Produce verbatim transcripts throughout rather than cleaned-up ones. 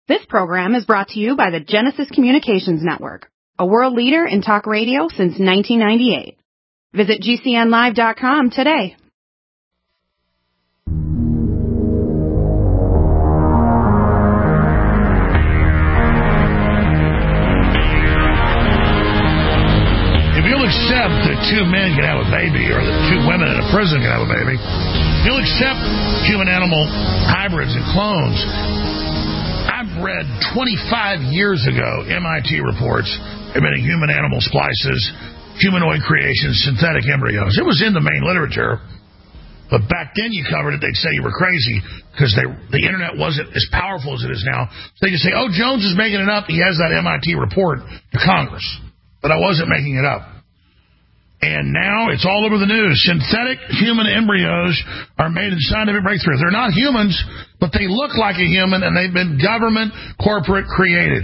This program is brought to you by the Genesis Communications Network, a world leader in talk radio since nineteen ninety-eight. Visit G C N live dot com today. If you'll accept that two men can have a baby, or that two women in a prison can have a baby, if you'll accept human-animal hybrids and clones, I've read twenty-five years ago M I T reports admitting human-animal splices, humanoid creations, synthetic embryos. It was in the main literature, but back then you covered it, they'd say you were crazy because they, the internet wasn't as powerful as it is now. So they could say, oh, Jones is making it up. He has that M I T report to Congress. But I wasn't making it up. And now it's all over the news. Synthetic human embryos are made in scientific breakthroughs. They're not humans, but they look like a human, and they've been government, corporate created.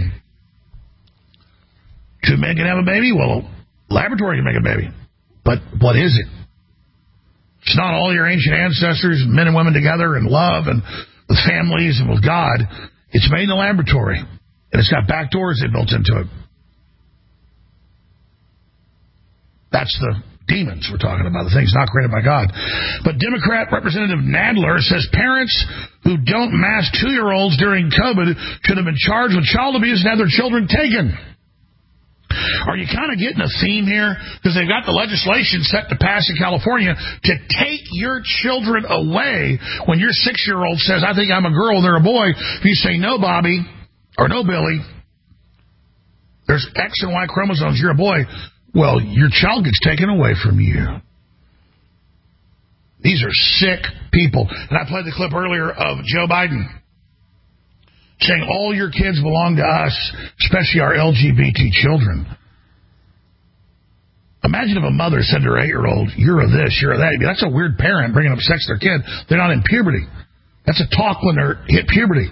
Two men can have a baby? Well, a laboratory can make a baby. But what is it? It's not all your ancient ancestors, men and women together in love and with families and with God. It's made in the laboratory, and it's got back doors they built into it. That's the demons we're talking about, the things not created by God. But Democrat Representative Nadler says parents who don't mask two-year-olds during COVID should have been charged with child abuse and have their children taken. Are you kind of getting a theme here? Because they've got the legislation set to pass in California to take your children away when your six-year-old says, I think I'm a girl and they're a boy. If you say, no, Bobby, or no, Billy, there's X and Y chromosomes, you're a boy. Well, your child gets taken away from you. These are sick people. And I played the clip earlier of Joe Biden saying all your kids belong to us, especially our L G B T children. Imagine if a mother said to her eight-year-old, you're a this, you're a that. That's a weird parent bringing up sex to their kid. They're not in puberty. That's a talk when they're hit puberty.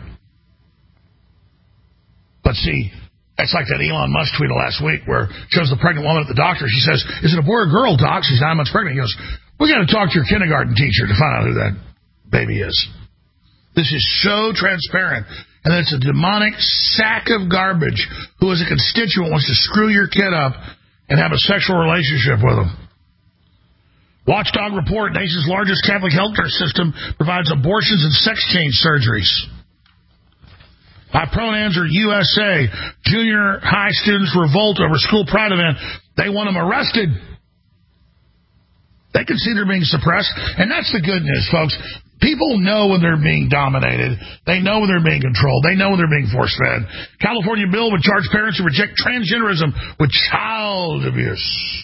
But see, that's like that Elon Musk tweet last week where shows the pregnant woman at the doctor. She says, is it a boy or girl, doc? She's nine months pregnant. He goes, we got to talk to your kindergarten teacher to find out who that baby is. This is so transparent. And it's a demonic sack of garbage who, as a constituent, wants to screw your kid up and have a sexual relationship with him. Watchdog report, nation's largest Catholic healthcare system provides abortions and sex change surgeries. My pronouns are U S A. Junior high students revolt over school pride event. They want them arrested. They can see they're being suppressed. And that's the good news, folks. People know when they're being dominated. They know when they're being controlled. They know when they're being force-fed. California bill would charge parents who reject transgenderism with child abuse.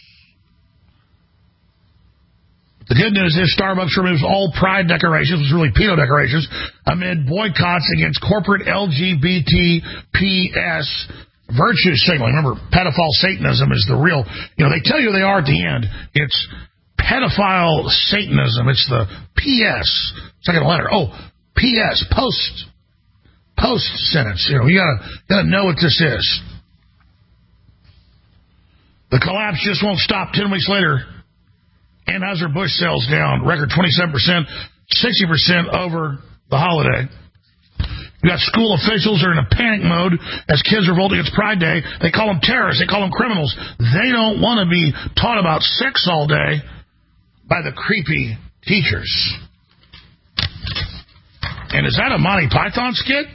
The good news is Starbucks removes all pride decorations, which is really pedo decorations, amid boycotts against corporate L G B T P S virtue signaling. Remember, pedophile Satanism is the real, you know, they tell you they are at the end. It's pedophile Satanism. It's the P S. Second letter. Oh, P S, post, post sentence. You know, you gotta, gotta know what this is. The collapse just won't stop. Ten weeks later, Anheuser-Busch sales down, record twenty-seven percent, sixty percent over the holiday. You got school officials are in a panic mode as kids revolt against Pride Day. They call them terrorists. They call them criminals. They don't want to be taught about sex all day by the creepy teachers. And is that a Monty Python skit?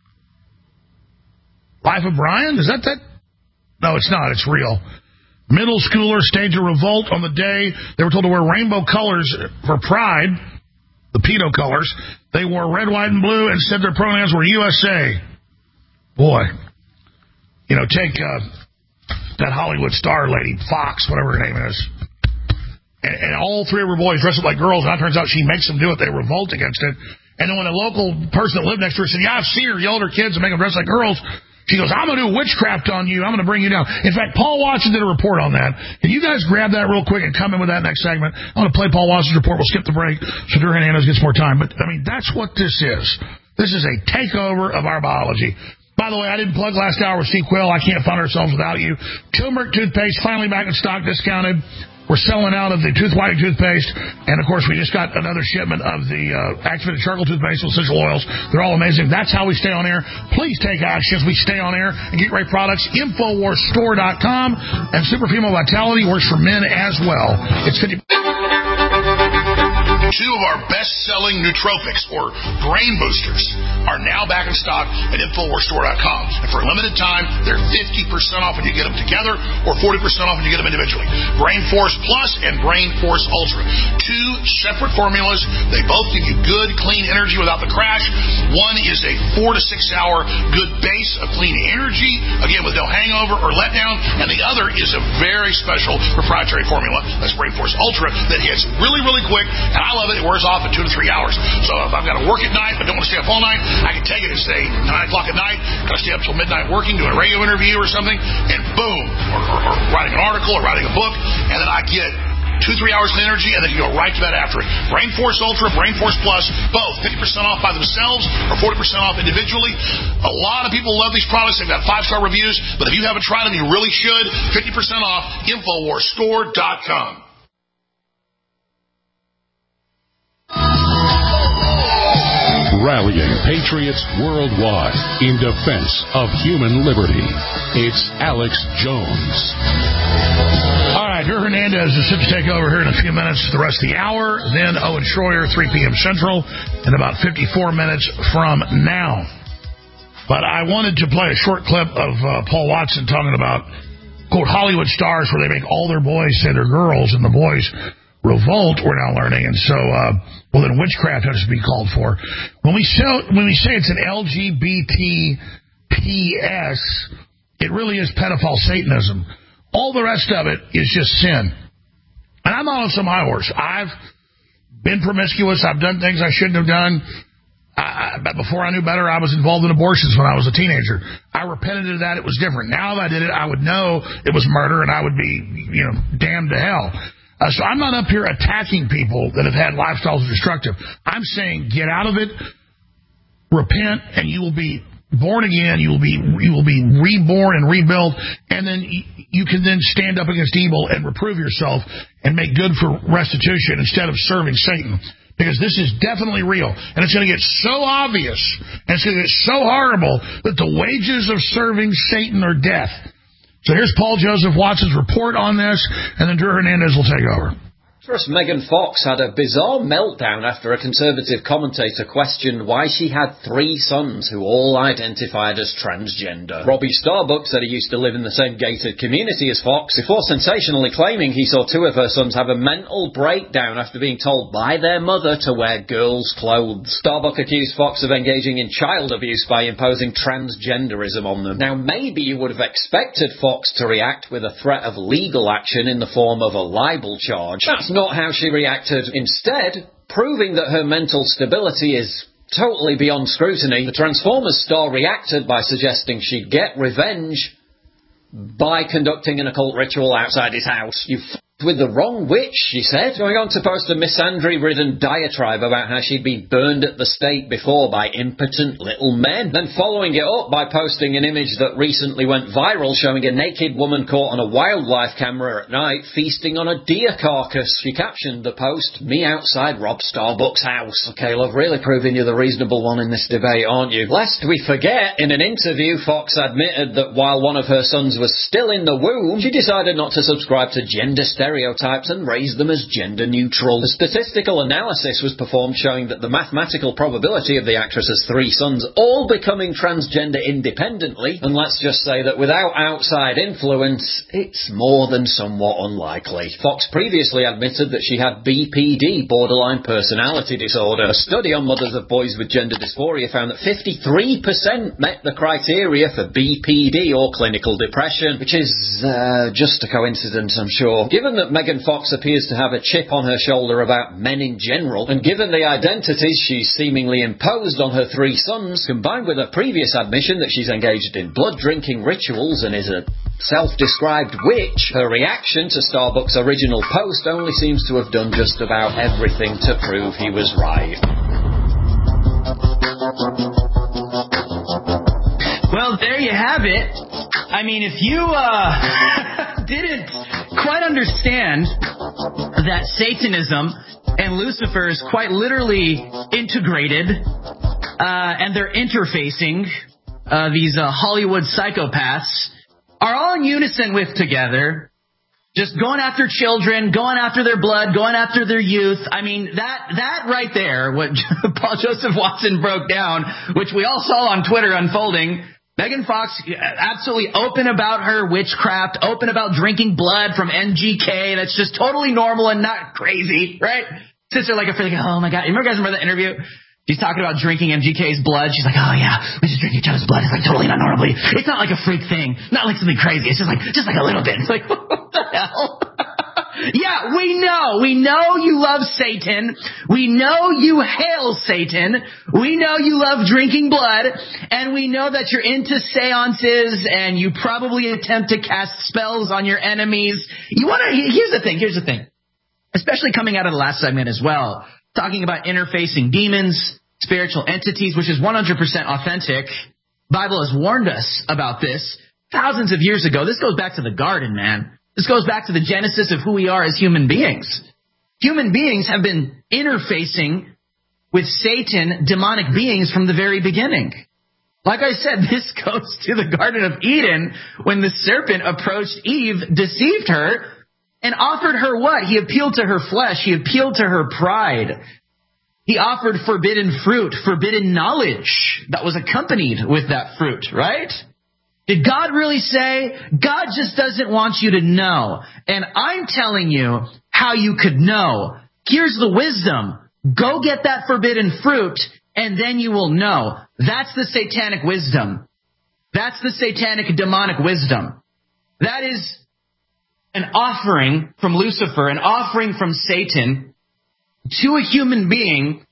Life of Brian? Is that that? No, it's not. It's real. Middle schoolers staged a revolt on the day they were told to wear rainbow colors for Pride, the pedo colors. They wore red, white, and blue and said their pronouns were U S A. Boy. You know, take uh, that Hollywood star lady, Fox, whatever her name is. And, and all three of her boys dress up like girls, and it turns out she makes them do it. They revolt against it. And then when a local person that lived next to her said, yeah, I've seen her yell at her kids and make them dress like girls, she goes, I'm going to do witchcraft on you. I'm going to bring you down. In fact, Paul Watson did a report on that. Can you guys grab that real quick and come in with that next segment? I'm going to play Paul Watson's report. We'll skip the break so Durham Hernandez gets more time. But, I mean, that's what this is. This is a takeover of our biology. By the way, I didn't plug last hour with Sequel. I can't fund ourselves without you. Turmeric toothpaste, finally back in stock, discounted. We're selling out of the tooth whitening toothpaste. And, of course, we just got another shipment of the uh, activated charcoal toothpaste with essential oils. They're all amazing. That's how we stay on air. Please take action as we stay on air and get great products. Infowars Store dot com. And Super Female Vitality works for men as well. It's fifty Two of our best-selling nootropics, or brain boosters, are now back in stock at Infowars Store dot com. And for a limited time, they're fifty percent off when you get them together or forty percent off when you get them individually. Brain Force Plus and Brain Force Ultra. Two separate formulas. They both give you good, clean energy without the crash. One is a four to six hour good base of clean energy, again, with no hangover or letdown. And the other is a very special proprietary formula, that's Brain Force Ultra, that hits really, really quick. And I love it. It wears off in two to three hours. So if I've got to work at night but don't want to stay up all night, I can take it at, say, nine o'clock at night, got to stay up till midnight working, doing a radio interview or something, and boom, or, or, or writing an article or writing a book, and then I get two, three hours of energy, and then you go right to bed after it. Brain Force Ultra, Brain Force Plus, both fifty percent off by themselves or forty percent off individually. A lot of people love these products. They've got five-star reviews, but if you haven't tried them, you really should. fifty percent off, Infowars Store dot com. Rallying patriots worldwide in defense of human liberty. It's Alex Jones. All right, Drew Hernandez is set to take over here in a few minutes, the rest of the hour. Then Owen Schroyer, three p.m. Central, in about fifty-four minutes from now. But I wanted to play a short clip of uh, Paul Watson talking about, quote, Hollywood stars where they make all their boys say they're girls, and the boys revolt, we're now learning. And so, uh, well, then witchcraft has to be called for. When we say, when we say it's an L G B T P S, it really is pedophile Satanism. All the rest of it is just sin. And I'm not on some high horse. I've been promiscuous. I've done things I shouldn't have done. I, but before I knew better, I was involved in abortions when I was a teenager. I repented of that. It was different. Now if I did it, I would know it was murder and I would be, you know, damned to hell. Uh, so I'm not up here attacking people that have had lifestyles that are destructive. I'm saying get out of it, repent, and you will be born again. You will be you will be reborn and rebuilt, and then you can then stand up against evil and reprove yourself and make good for restitution instead of serving Satan. Because this is definitely real, and it's going to get so obvious, and it's going to get so horrible that the wages of serving Satan are death. So here's Paul Joseph Watson's report on this, and then Drew Hernandez will take over. Actress Megan Fox had a bizarre meltdown after a conservative commentator questioned why she had three sons who all identified as transgender. Robbie Starbuck said he used to live in the same gated community as Fox before sensationally claiming he saw two of her sons have a mental breakdown after being told by their mother to wear girls' clothes. Starbuck accused Fox of engaging in child abuse by imposing transgenderism on them. Now, maybe you would have expected Fox to react with a threat of legal action in the form of a libel charge. That's not how she reacted. Instead, proving that her mental stability is totally beyond scrutiny, the Transformers star reacted by suggesting she'd get revenge by conducting an occult ritual outside his house. You f***ed with the wrong witch, she said, going on to post a misandry-ridden diatribe about how she'd been burned at the stake before by impotent little men, then following it up by posting an image that recently went viral showing a naked woman caught on a wildlife camera at night feasting on a deer carcass. She captioned the post, "Me outside Rob Starbuck's house." Okay, love, really proving you're the reasonable one in this debate, aren't you? Lest we forget, in an interview, Fox admitted that while one of her sons was still in the womb, she decided not to subscribe to gender stereotypes and raise them as gender neutral. A statistical analysis was performed showing that the mathematical probability of the actress's three sons all becoming transgender independently, and let's just say that without outside influence, it's more than somewhat unlikely. Fox previously admitted that she had B P D, borderline personality disorder. A study on mothers of boys with gender dysphoria found that fifty-three percent met the criteria for B P D or clinical depression, which is uh, just a coincidence, I'm sure. Given that Megan Fox appears to have a chip on her shoulder about men in general, and given the identities she's seemingly imposed on her three sons, combined with a previous admission that she's engaged in blood-drinking rituals and is a self-described witch, her reaction to Starbuck's original post only seems to have done just about everything to prove he was right. Well, Well, there you have it. I mean, if you uh, didn't quite understand that Satanism and Lucifer is quite literally integrated, uh, and they're interfacing, uh, these uh, Hollywood psychopaths are all in unison with together, just going after children, going after their blood, going after their youth. I mean, that that right there, what Paul Joseph Watson broke down, which we all saw on Twitter unfolding. Megan Fox, absolutely open about her witchcraft, open about drinking blood from M G K. That's just totally normal and not crazy, right? Sits there like a freak, oh my God. You remember guys remember that interview? She's talking about drinking M G K's blood. She's like, oh yeah, we just drink each other's blood. It's like totally not normally. It's not like a freak thing. Not like something crazy. It's just like, just like a little bit. It's like, what the hell? Yeah, we know. We know you love Satan. We know you hail Satan. We know you love drinking blood. And we know that you're into seances and you probably attempt to cast spells on your enemies. You want to, here's the thing, here's the thing. Especially coming out of the last segment as well. Talking about interfacing demons, spiritual entities, which is one hundred percent authentic. The Bible has warned us about this thousands of years ago. This goes back to the garden, man. This goes back to the genesis of who we are as human beings. Human beings have been interfacing with Satan, demonic beings, from the very beginning. Like I said, this goes to the Garden of Eden when the serpent approached Eve, deceived her, and offered her what? He appealed to her flesh. He appealed to her pride. He offered forbidden fruit, forbidden knowledge that was accompanied with that fruit, right? Did God really say? God just doesn't want you to know. And I'm telling you how you could know. Here's the wisdom. Go get that forbidden fruit, and then you will know. That's the satanic wisdom. That's the satanic demonic wisdom. That is an offering from Lucifer, an offering from Satan to a human being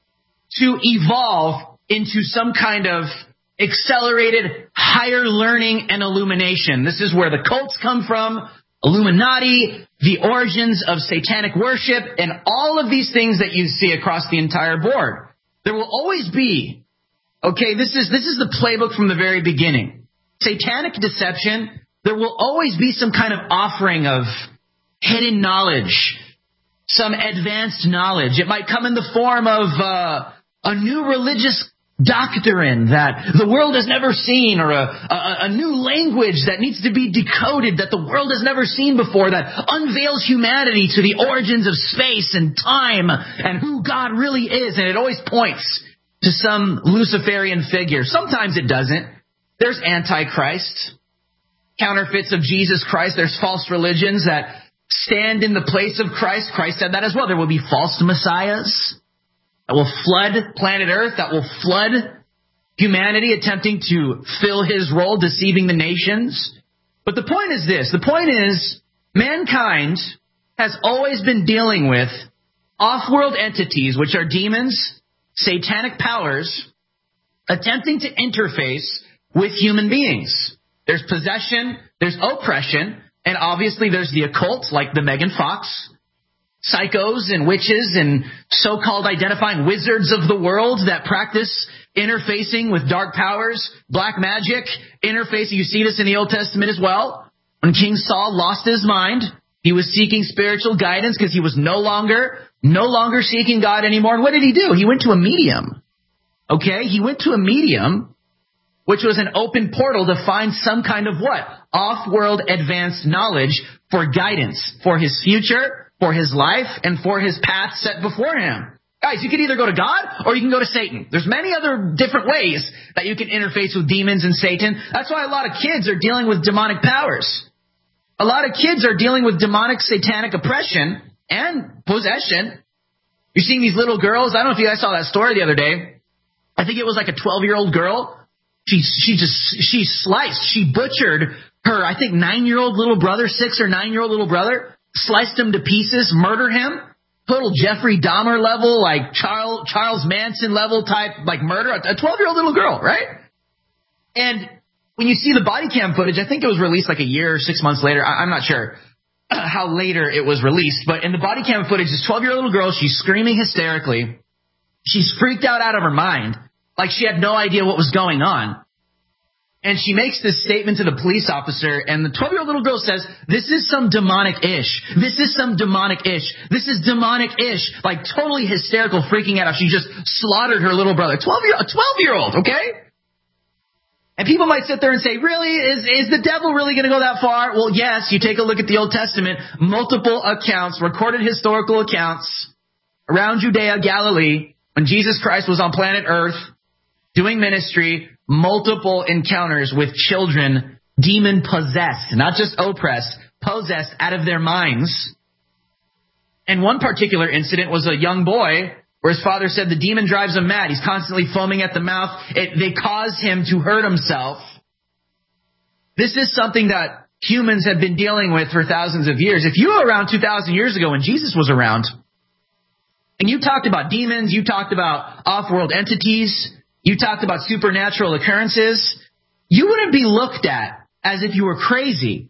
to evolve into some kind of accelerated higher learning and illumination. This is where the cults come from, Illuminati, the origins of satanic worship, and all of these things that you see across the entire board. There will always be, okay, this is this is the playbook from the very beginning. Satanic deception. There will always be some kind of offering of hidden knowledge, some advanced knowledge. It might come in the form of uh, a new religious doctrine that the world has never seen, or a, a, a new language that needs to be decoded that the world has never seen before, that unveils humanity to the origins of space and time and who God really is. And it always points to some Luciferian figure. Sometimes it doesn't. There's Antichrist, counterfeits of Jesus Christ. There's false religions that stand in the place of Christ. Christ said that as well. There will be false messiahs that will flood planet Earth, that will flood humanity, attempting to fill his role, deceiving the nations. But the point is this. The point is, mankind has always been dealing with off-world entities, which are demons, satanic powers, attempting to interface with human beings. There's possession, there's oppression, and obviously there's the occult, like the Megan Fox, psychos and witches and so-called identifying wizards of the world that practice interfacing with dark powers, black magic, interfacing. You see this in the Old Testament as well. When King Saul lost his mind, he was seeking spiritual guidance because he was no longer, no longer seeking God anymore. And what did he do? He went to a medium. Okay? He went to a medium, which was an open portal to find some kind of what? Off-world advanced knowledge for guidance, for his future, for his life, and for his path set before him. Guys, you can either go to God or you can go to Satan. There's many other different ways that you can interface with demons and Satan. That's why a lot of kids are dealing with demonic powers. A lot of kids are dealing with demonic satanic oppression and possession. You're seeing these little girls. I don't know if you guys saw that story the other day. I think it was like a twelve-year-old girl. She she just she sliced, she butchered her, I think, nine-year-old little brother, six or nine-year-old little brother, sliced him to pieces, murdered him. Total Jeffrey Dahmer level, like Charles Charles Manson level type, like murder. A twelve-year-old little girl, right? And when you see the body cam footage, I think it was released like a year or six months later. I, I'm not sure how later it was released, but in the body cam footage, this twelve-year-old little girl, she's screaming hysterically. She's freaked out out of her mind, like she had no idea what was going on. And she makes this statement to the police officer, and the twelve-year-old little girl says, this is some demonic-ish. This is some demonic-ish. This is demonic-ish. Like, totally hysterical, freaking out. She just slaughtered her little brother. twelve-year-old, okay? And people might sit there and say, really? Is, is the devil really going to go that far? Well, yes, you take a look at the Old Testament. Multiple accounts, recorded historical accounts around Judea, Galilee, when Jesus Christ was on planet Earth, doing ministry, multiple encounters with children demon-possessed, not just oppressed, possessed out of their minds. And one particular incident was a young boy where his father said the demon drives him mad. He's constantly foaming at the mouth. It, they cause him to hurt himself. This is something that humans have been dealing with for thousands of years. If you were around two thousand years ago when Jesus was around, and you talked about demons, you talked about off-world entities, you talked about supernatural occurrences, you wouldn't be looked at as if you were crazy.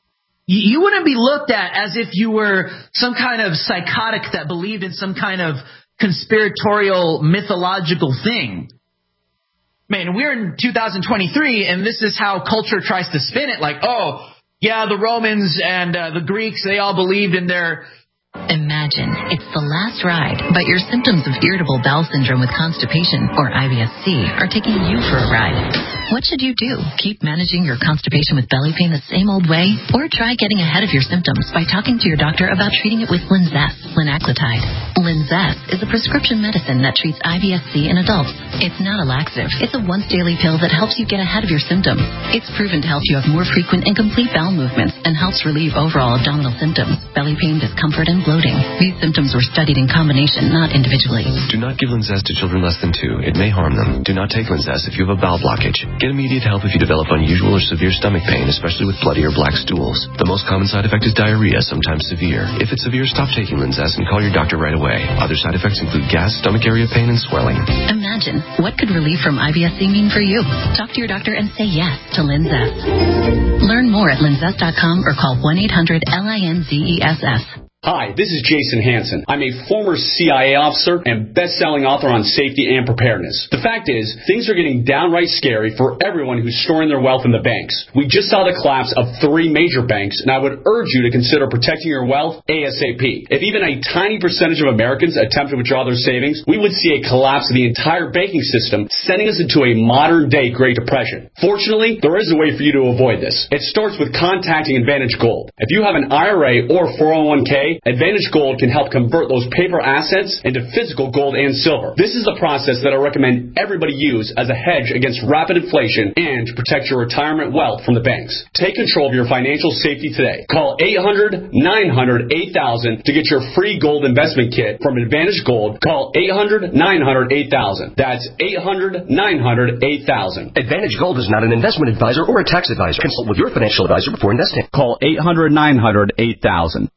You wouldn't be looked at as if you were some kind of psychotic that believed in some kind of conspiratorial, mythological thing. Man, we're in two thousand twenty-three, and this is how culture tries to spin it. Like, oh, yeah, the Romans and uh, the Greeks, they all believed in their... Imagine it's the last ride, but your symptoms of irritable bowel syndrome with constipation, or I B S C, are taking you for a ride. What should you do? Keep managing your constipation with belly pain the same old way? Or try getting ahead of your symptoms by talking to your doctor about treating it with Linzess, linaclotide. Linzess is a prescription medicine that treats I B S C in adults. It's not a laxative. It's a once-daily pill that helps you get ahead of your symptoms. It's proven to help you have more frequent and complete bowel movements and helps relieve overall abdominal symptoms, belly pain, discomfort, and bloating. These symptoms were studied in combination, not individually. Do not give Linzess to children less than two. It may harm them. Do not take Linzess if you have a bowel blockage. Get immediate help if you develop unusual or severe stomach pain, especially with bloody or black stools. The most common side effect is diarrhea, sometimes severe. If it's severe, stop taking Linzess and call your doctor right away. Other side effects include gas, stomach area pain, and swelling. Imagine, what could relief from I B S C mean for you? Talk to your doctor and say yes to Linzess. Learn more at linzess dot com or call one eight hundred L I N Z E S S. Hi, this is Jason Hansen. I'm a former C I A officer and best-selling author on safety and preparedness. The fact is, things are getting downright scary for everyone who's storing their wealth in the banks. We just saw the collapse of three major banks, and I would urge you to consider protecting your wealth ASAP. If even a tiny percentage of Americans attempt to withdraw their savings, we would see a collapse of the entire banking system, sending us into a modern-day Great Depression. Fortunately, there is a way for you to avoid this. It starts with contacting Advantage Gold. If you have an I R A or four oh one k, Advantage Gold can help convert those paper assets into physical gold and silver. This is the process that I recommend everybody use as a hedge against rapid inflation and to protect your retirement wealth from the banks. Take control of your financial safety today. Call eight hundred nine hundred eight thousand to get your free gold investment kit from Advantage Gold. Call eight hundred nine hundred eight thousand. That's eight hundred nine hundred eight thousand. Advantage Gold is not an investment advisor or a tax advisor. Consult with your financial advisor before investing. Call eight hundred nine hundred eight thousand.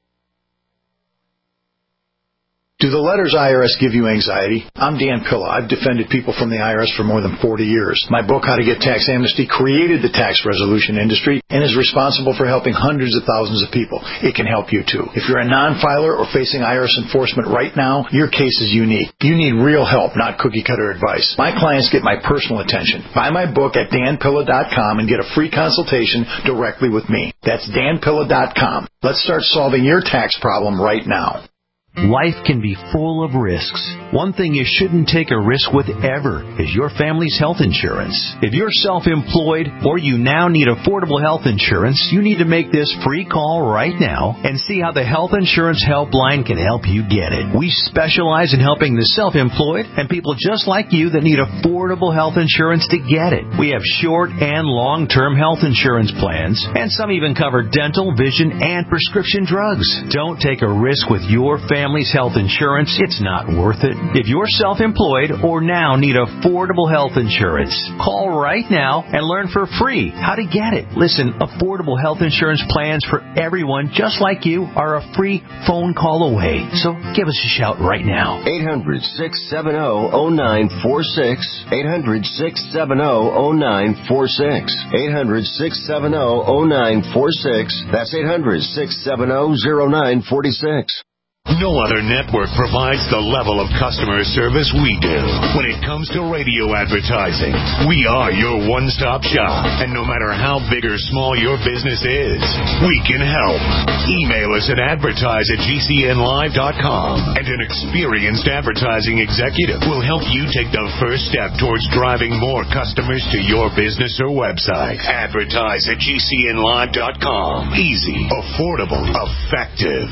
Do the letters I R S give you anxiety? I'm Dan Pilla. I've defended people from the I R S for more than forty years. My book, How to Get Tax Amnesty, created the tax resolution industry and is responsible for helping hundreds of thousands of people. It can help you too. If you're a non-filer or facing I R S enforcement right now, your case is unique. You need real help, not cookie-cutter advice. My clients get my personal attention. Buy my book at dan pilla dot com and get a free consultation directly with me. That's dan pilla dot com. Let's start solving your tax problem right now. Life can be full of risks. One thing you shouldn't take a risk with ever is your family's health insurance. If you're self-employed or you now need affordable health insurance, you need to make this free call right now and see how the Health Insurance Helpline can help you get it. We specialize in helping the self-employed and people just like you that need affordable health insurance to get it. We have short and long-term health insurance plans, and some even cover dental, vision, and prescription drugs. Don't take a risk with your family. Family's health insurance, it's not worth it. If you're self-employed or now need affordable health insurance, call right now and learn for free how to get it. Listen, affordable health insurance plans for everyone just like you are a free phone call away. So give us a shout right now. eight hundred, six seven zero, zero nine four six. eight hundred, six seven zero, zero nine four six. eight hundred, six seven zero, zero nine four six. That's eight hundred, six seven zero, zero nine four six. No other network provides the level of customer service we do. When it comes to radio advertising, we are your one-stop shop. And no matter how big or small your business is, we can help. Email us at advertise at G C N live dot com, and an experienced advertising executive will help you take the first step towards driving more customers to your business or website. Advertise at G C N live dot com. Easy, affordable, effective.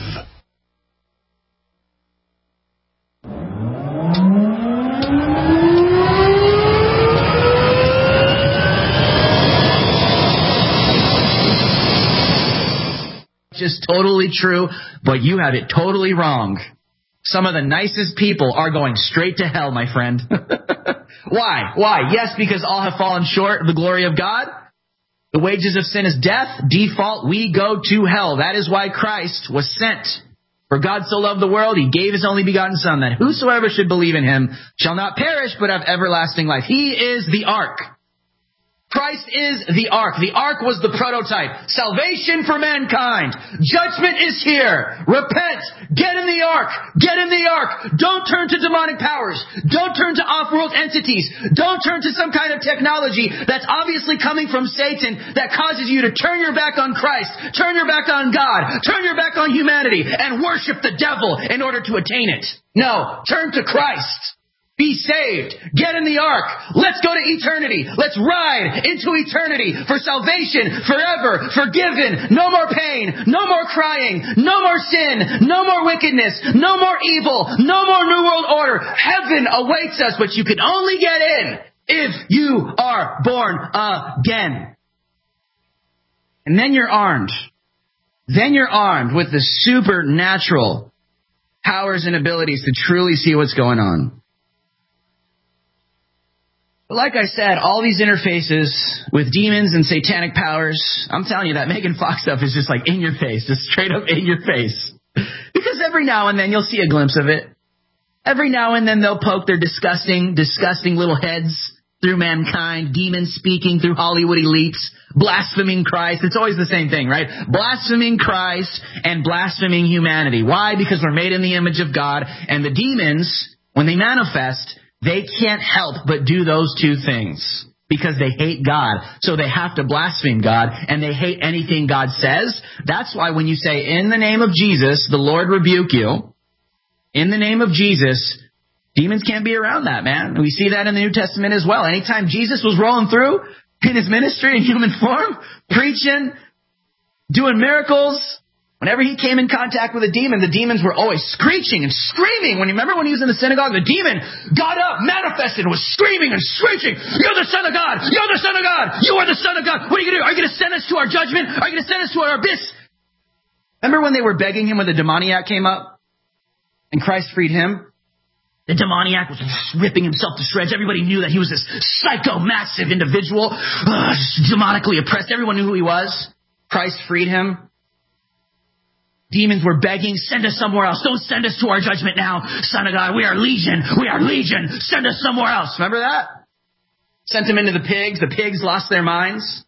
Just totally true, but you have it totally wrong. Some of the nicest people are going straight to hell, my friend. Why? Why? Yes, because all have fallen short of the glory of God. The wages of sin is death. Default, we go to hell. That is why Christ was sent. For God so loved the world, he gave his only begotten Son, that whosoever should believe in him shall not perish, but have everlasting life. He is the ark. Christ is the ark. The ark was the prototype. Salvation for mankind. Judgment is here. Repent. Get in the ark. Get in the ark. Don't turn to demonic powers. Don't turn to off-world entities. Don't turn to some kind of technology that's obviously coming from Satan that causes you to turn your back on Christ, turn your back on God, turn your back on humanity, and worship the devil in order to attain it. No. Turn to Christ. Be saved. Get in the ark. Let's go to eternity. Let's ride into eternity for salvation, forever, forgiven, no more pain, no more crying, no more sin, no more wickedness, no more evil, no more New World Order. Heaven awaits us, but you can only get in if you are born again. And then you're armed. Then you're armed with the supernatural powers and abilities to truly see what's going on. Like I said, all these interfaces with demons and satanic powers, I'm telling you that Megan Fox stuff is just like in your face, just straight up in your face. Because every now and then you'll see a glimpse of it. Every now and then they'll poke their disgusting, disgusting little heads through mankind, demons speaking through Hollywood elites, blaspheming Christ. It's always the same thing, right? Blaspheming Christ and blaspheming humanity. Why? Because we're made in the image of God, and the demons, when they manifest, they can't help but do those two things because they hate God. So they have to blaspheme God, and they hate anything God says. That's why when you say, in the name of Jesus, the Lord rebuke you, in the name of Jesus, demons can't be around that, man. We see that in the New Testament as well. Anytime Jesus was rolling through in his ministry in human form, preaching, doing miracles, whenever he came in contact with a demon, the demons were always screeching and screaming. When you remember when he was in the synagogue, the demon got up, manifested, and was screaming and screeching, "You're the Son of God! You're the Son of God! You are the Son of God! What are you going to do? Are you going to send us to our judgment? Are you going to send us to our abyss?" Remember when they were begging him when the demoniac came up and Christ freed him? The demoniac was ripping himself to shreds. Everybody knew that he was this psycho, massive individual, uh, demonically oppressed. Everyone knew who he was. Christ freed him. Demons were begging, "Send us somewhere else. Don't send us to our judgment now, Son of God. We are legion. We are legion. Send us somewhere else." Remember that? Sent him into the pigs. The pigs lost their minds.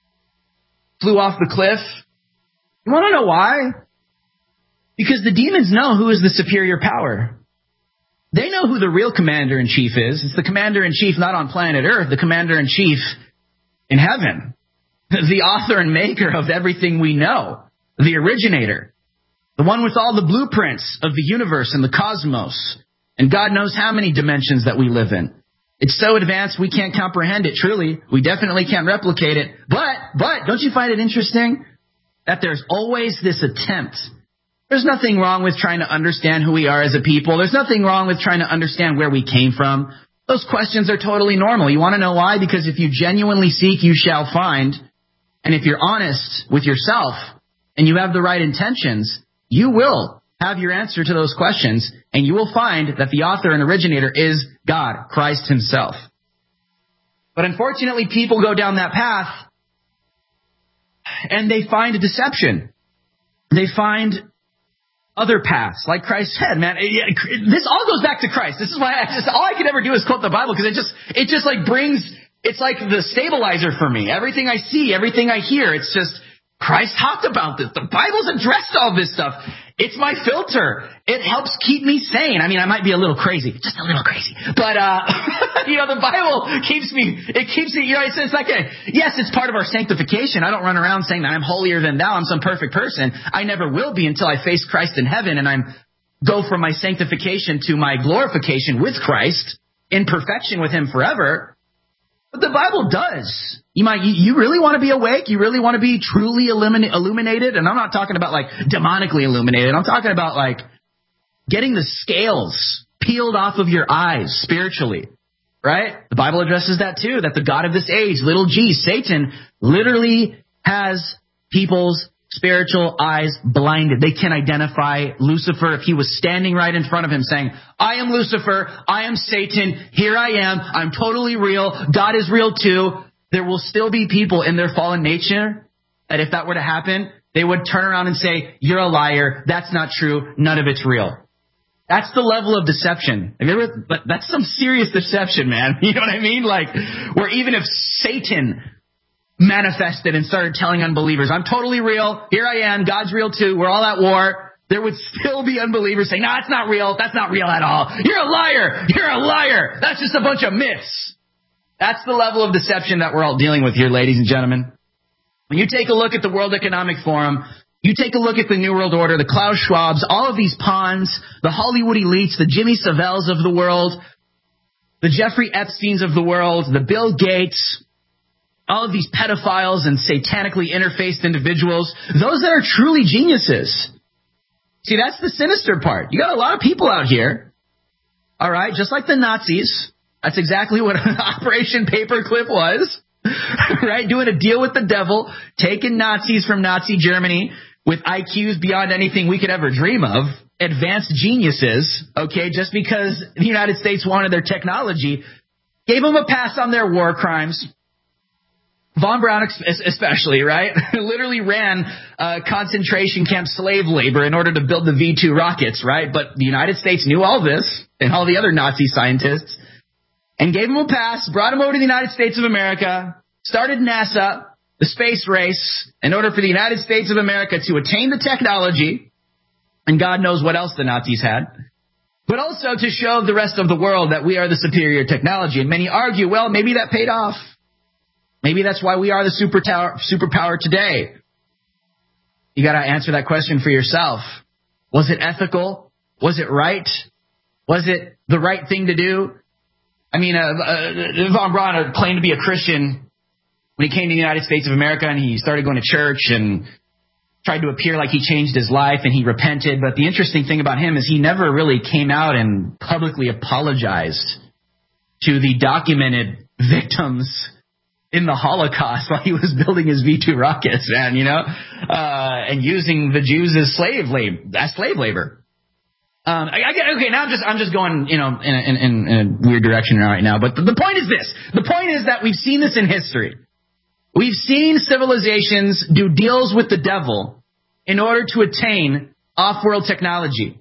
Flew off the cliff. You want to know why? Because the demons know who is the superior power. They know who the real commander-in-chief is. It's the commander-in-chief not on planet Earth, the commander-in-chief in heaven. The author and maker of everything we know. The originator. The one with all the blueprints of the universe and the cosmos. And God knows how many dimensions that we live in. It's so advanced we can't comprehend it, truly. We definitely can't replicate it. But, but, don't you find it interesting that there's always this attempt? There's nothing wrong with trying to understand who we are as a people. There's nothing wrong with trying to understand where we came from. Those questions are totally normal. You want to know why? Because if you genuinely seek, you shall find. And if you're honest with yourself and you have the right intentions, you will have your answer to those questions, and you will find that the author and originator is God, Christ himself. But unfortunately, people go down that path, and they find a deception. They find other paths, like Christ said, man. This all goes back to Christ. This is why I just, all I can ever do is quote the Bible, because it just, it just like brings, it's like the stabilizer for me. Everything I see, everything I hear, it's just, Christ talked about this. The Bible's addressed all this stuff. It's my filter. It helps keep me sane. I mean, I might be a little crazy, just a little crazy, but uh, you know, the Bible keeps me. It keeps me. You know, it's, it's like a yes, it's part of our sanctification. I don't run around saying that I'm holier than thou. I'm some perfect person. I never will be until I face Christ in heaven and I'm go from my sanctification to my glorification with Christ in perfection with Him forever. But the Bible does. You might, you, you really want to be awake? You really want to be truly illumina- illuminated? And I'm not talking about like demonically illuminated. I'm talking about like getting the scales peeled off of your eyes spiritually, right? The Bible addresses that too, that the God of this age, little g, Satan, literally has people's spiritual eyes blinded. They can identify Lucifer if he was standing right in front of him saying, I am Lucifer, I am Satan, here I am, I'm totally real, God is real too. There will still be people in their fallen nature that if that were to happen, they would turn around and say, you're a liar, that's not true, none of it's real. That's the level of deception. Have you ever, but that's some serious deception, man. You know what I mean? Like, where even if Satan manifested and started telling unbelievers, I'm totally real, here I am, God's real too, we're all at war, there would still be unbelievers saying, no, it's not real, that's not real at all, you're a liar, you're a liar, that's just a bunch of myths. That's the level of deception that we're all dealing with here, ladies and gentlemen. When you take a look at the World Economic Forum, you take a look at the New World Order, the Klaus Schwabs, all of these pawns, the Hollywood elites, the Jimmy Savells of the world, the Jeffrey Epsteins of the world, the Bill Gates, all of these pedophiles and satanically interfaced individuals, those that are truly geniuses. See, that's the sinister part. You got a lot of people out here, all right, just like the Nazis. That's exactly what Operation Paperclip was, right? Doing a deal with the devil, taking Nazis from Nazi Germany with I Qs beyond anything we could ever dream of, advanced geniuses, okay, just because the United States wanted their technology, gave them a pass on their war crimes. Von Braun especially, right? Literally ran uh, concentration camp slave labor in order to build the V two rockets, right? But the United States knew all this, and all the other Nazi scientists, and gave him a pass, brought him over to the United States of America, started NASA, the space race, in order for the United States of America to attain the technology, and God knows what else the Nazis had, but also to show the rest of the world that we are the superior technology. And many argue, well, maybe that paid off. Maybe that's why we are the super tower, superpower today. You got to answer that question for yourself. Was it ethical? Was it right? Was it the right thing to do? I mean, uh, uh, Von Braun claimed to be a Christian when he came to the United States of America, and he started going to church and tried to appear like he changed his life and he repented. But the interesting thing about him is he never really came out and publicly apologized to the documented victims in the Holocaust while he was building his V two rockets, man, you know, uh, and using the Jews as slave labor, as slave labor. Um, I, I get, okay, now I'm just, I'm just going, you know, in a, in, in a weird direction right now. But the, the point is this. The point is that we've seen this in history. We've seen civilizations do deals with the devil in order to attain off-world technology,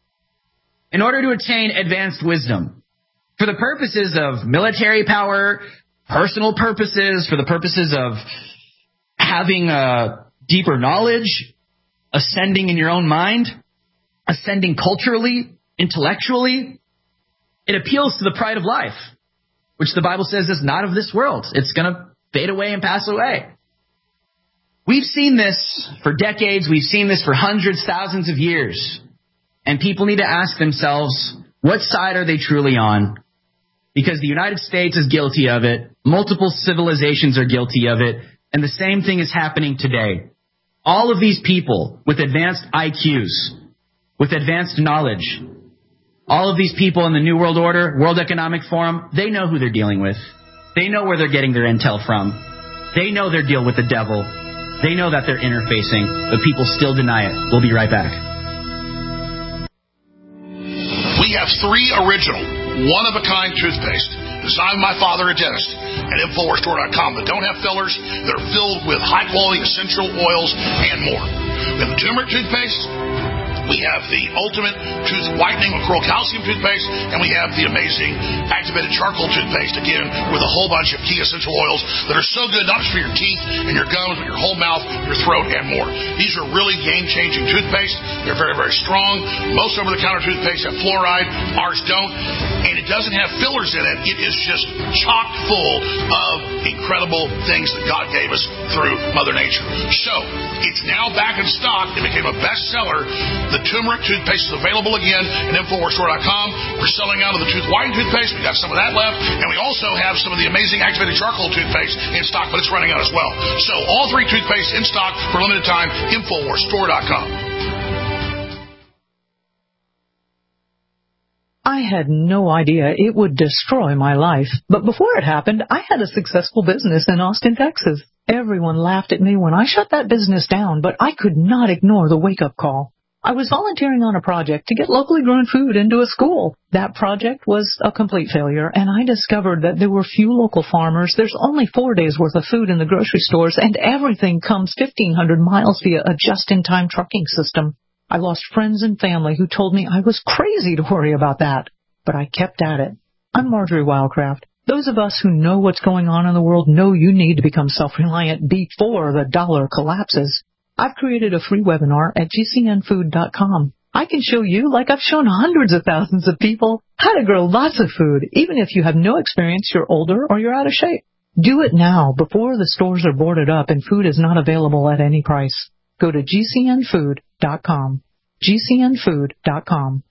in order to attain advanced wisdom, for the purposes of military power, personal purposes, for the purposes of having a deeper knowledge, ascending in your own mind, ascending culturally, intellectually. It appeals to the pride of life, which the Bible says is not of this world. It's going to fade away and pass away. We've seen this for decades. We've seen this for hundreds, thousands of years. And people need to ask themselves, what side are they truly on? Because the United States is guilty of it. Multiple civilizations are guilty of it. And the same thing is happening today. All of these people with advanced I Qs, with advanced knowledge, all of these people in the New World Order, World Economic Forum, they know who they're dealing with. They know where they're getting their intel from. They know their deal with the devil. They know that they're interfacing, but people still deny it. We'll be right back. We have three original one-of-a-kind toothpaste designed by my father, a dentist, at Infowars Store dot com that don't have fillers, that are filled with high-quality essential oils and more. We have a turmeric toothpaste, We have the ultimate tooth whitening with Coral Calcium toothpaste, and we have the amazing activated charcoal toothpaste, again, with a whole bunch of key essential oils that are so good, not just for your teeth and your gums, but your whole mouth, your throat, and more. These are really game-changing toothpaste. They're very, very strong. Most over-the-counter toothpaste have fluoride. Ours don't. And it doesn't have fillers in it. It is just chock full of incredible things that God gave us through Mother Nature. So, it's now back in stock. It became a bestseller. The turmeric toothpaste is available again at Infowars Store dot com. We're selling out of the tooth whitening toothpaste. We got some of that left. And we also have some of the amazing activated charcoal toothpaste in stock, but it's running out as well. So, all three toothpaste in stock for a limited time. Infowars Store dot com. I had no idea it would destroy my life, but before it happened, I had a successful business in Austin, Texas. Everyone laughed at me when I shut that business down, but I could not ignore the wake-up call. I was volunteering on a project to get locally grown food into a school. That project was a complete failure, and I discovered that there were few local farmers, there's only four days' worth of food in the grocery stores, and everything comes fifteen hundred miles via a just-in-time trucking system. I lost friends and family who told me I was crazy to worry about that, but I kept at it. I'm Marjorie Wildcraft. Those of us who know what's going on in the world know you need to become self-reliant before the dollar collapses. I've created a free webinar at G C N food dot com. I can show you, like I've shown hundreds of thousands of people, how to grow lots of food, even if you have no experience, you're older, or you're out of shape. Do it now, before the stores are boarded up and food is not available at any price. Go to G C N food dot com. G C N food dot com.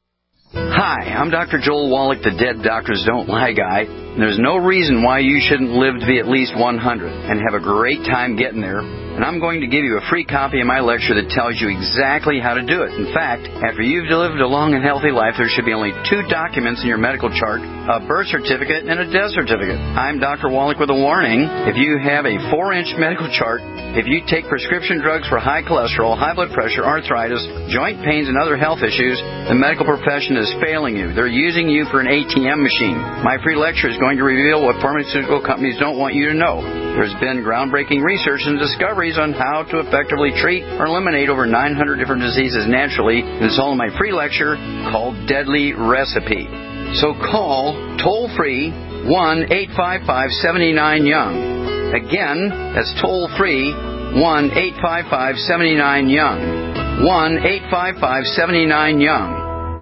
Hi, I'm Doctor Joel Wallach, the Dead Doctors Don't Lie guy. There's no reason why you shouldn't live to be at least one hundred and have a great time getting there. And I'm going to give you a free copy of my lecture that tells you exactly how to do it. In fact, after you've lived a long and healthy life, there should be only two documents in your medical chart, a birth certificate and a death certificate. I'm Doctor Wallach with a warning. If you have a four-inch medical chart, if you take prescription drugs for high cholesterol, high blood pressure, arthritis, joint pains, and other health issues, the medical profession is failing you. They're using you for an A T M machine. My free lecture is going to reveal what pharmaceutical companies don't want you to know. There's been groundbreaking research and discoveries on how to effectively treat or eliminate over nine hundred different diseases naturally, and it's all in my free lecture called Deadly Recipe. So call toll-free one eight five five, seven nine, young. Again, that's toll-free one eight five five, seven nine, young. one eight five five, seven nine, young.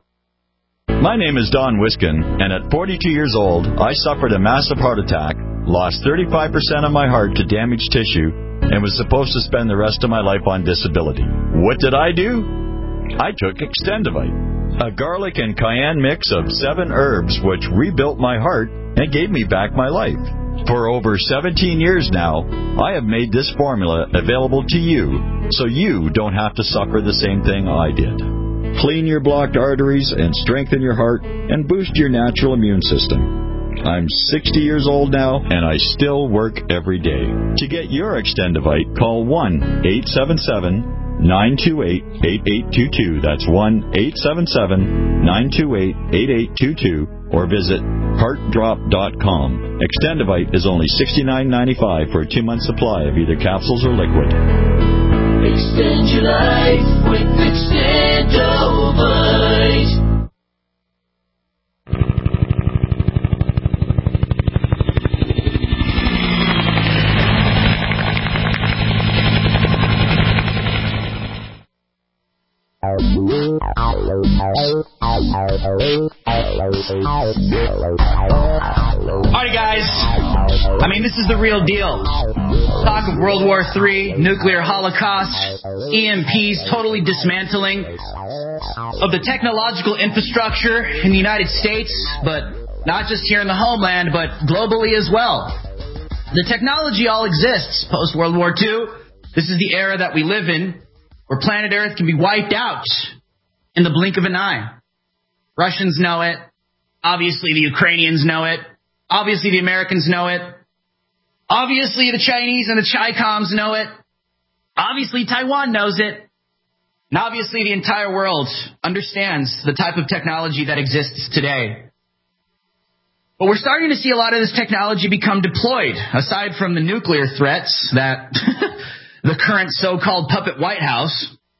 My name is Don Wiskin, and at forty-two years old, I suffered a massive heart attack, lost thirty-five percent of my heart to damaged tissue, and was supposed to spend the rest of my life on disability. What did I do? I took Extendivite, a garlic and cayenne mix of seven herbs which rebuilt my heart and gave me back my life. For over seventeen years now, I have made this formula available to you so you don't have to suffer the same thing I did. Clean your blocked arteries and strengthen your heart and boost your natural immune system. I'm sixty years old now, and I still work every day. To get your Extendivite, call one eight seven seven, nine two eight, eight eight two two. That's one eight seven seven, nine two eight, eight eight two two, or visit heart drop dot com. Extendivite is only sixty-nine ninety-five for a two-month supply of either capsules or liquid. Extend your life with Extendovite. Alright guys, I mean this is the real deal. Talk of World War Three, nuclear holocaust, E M Ps totally dismantling of the technological infrastructure in the United States, but not just here in the homeland, but globally as well. The technology all exists post-World War Two. This is the era that we live in, where planet Earth can be wiped out in the blink of an eye. Russians know it. Obviously, the Ukrainians know it. Obviously, the Americans know it. Obviously, the Chinese and the Chi-Coms know it. Obviously, Taiwan knows it. And obviously, the entire world understands the type of technology that exists today. But we're starting to see a lot of this technology become deployed, aside from the nuclear threats that the current so-called puppet White House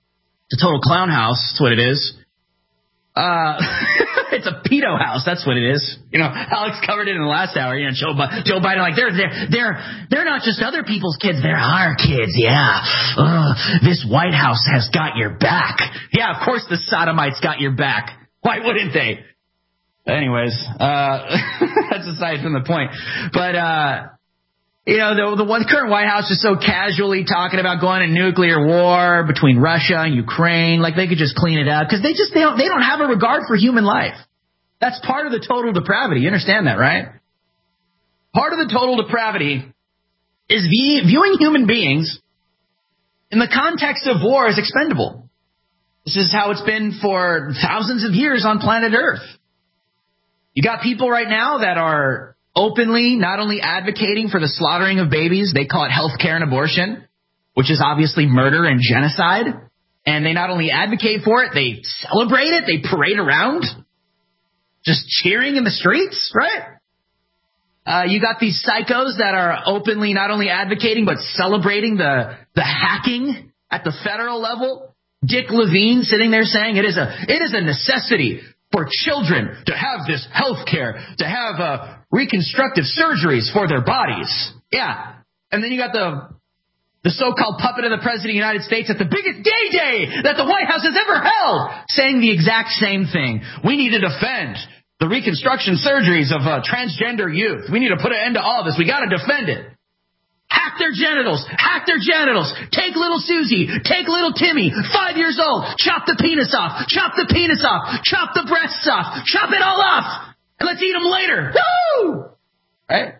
It's a total clown house. That's what it is. Uh, it's a pedo house. That's what it is. You know, Alex covered it in the last hour. You know, Joe, Joe Biden, like, they're, they're, they're, they're not just other people's kids. They're our kids. Yeah. Uh, this White House has got your back. Yeah, of course the sodomites got your back. Why wouldn't they? Anyways, uh, that's aside from the point. But, uh, you know, the, the one current White House is so casually talking about going to nuclear war between Russia and Ukraine, like they could just clean it up because they just they don't they don't have a regard for human life. That's part of the total depravity. You understand that, right? Part of the total depravity is view, viewing human beings in the context of war as expendable. This is how it's been for thousands of years on planet Earth. You got people right now that are openly not only advocating for the slaughtering of babies, they call it health care and abortion, which is obviously murder and genocide. And they not only advocate for it, they celebrate it, they parade around, just cheering in the streets, right? Uh, you got these psychos that are openly not only advocating, but celebrating the, the hacking at the federal level. Dick Levine sitting there saying it is a, it is a necessity for children to have this health care, to have uh, reconstructive surgeries for their bodies. Yeah. And then you got the the so-called puppet of the President of the United States at the biggest gay day that the White House has ever held, saying the exact same thing. We need to defend the reconstruction surgeries of uh, transgender youth. We need to put an end to all this. We got to defend it. Hack their genitals. Hack their genitals. Take little Susie. Take little Timmy, five years old. Chop the penis off. Chop the penis off. Chop the breasts off. Chop it all off. And let's eat them later. Woo! Right?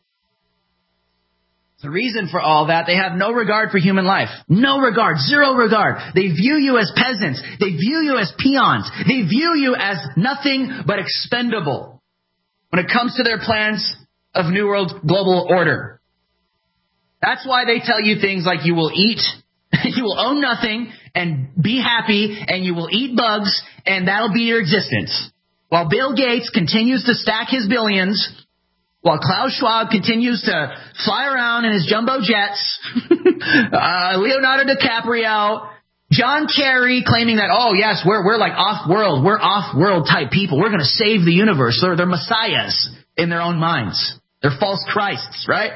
The reason for all that, they have no regard for human life. No regard. Zero regard. They view you as peasants. They view you as peons. They view you as nothing but expendable when it comes to their plans of New World Global Order. That's why they tell you things like you will eat, you will own nothing and be happy, and you will eat bugs, and that'll be your existence. While Bill Gates continues to stack his billions, while Klaus Schwab continues to fly around in his jumbo jets, uh, Leonardo DiCaprio, John Kerry claiming that, oh, yes, we're we're like off-world, we're off-world type people. We're going to save the universe. They're, they're messiahs in their own minds. They're false Christs, right?